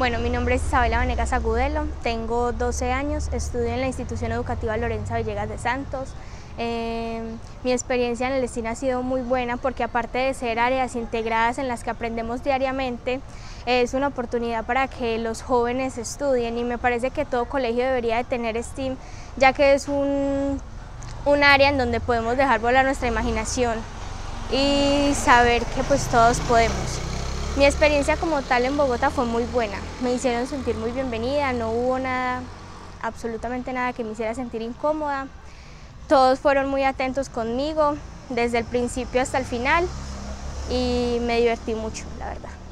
Bueno, mi nombre es Isabela Vanegas Agudelo, tengo 12 años, estudio en la institución educativa Lorenza Villegas de Santos. Mi experiencia en el STIN ha sido muy buena porque aparte de ser áreas integradas en las que aprendemos diariamente, es una oportunidad para que los jóvenes estudien y me parece que todo colegio debería de tener STEAM, ya que es un área en donde podemos dejar volar nuestra imaginación y saber que pues todos podemos. Mi experiencia como tal en Bogotá fue muy buena, me hicieron sentir muy bienvenida, no hubo nada, absolutamente nada que me hiciera sentir incómoda. Todos fueron muy atentos conmigo, desde el principio hasta el final, y me divertí mucho, la verdad.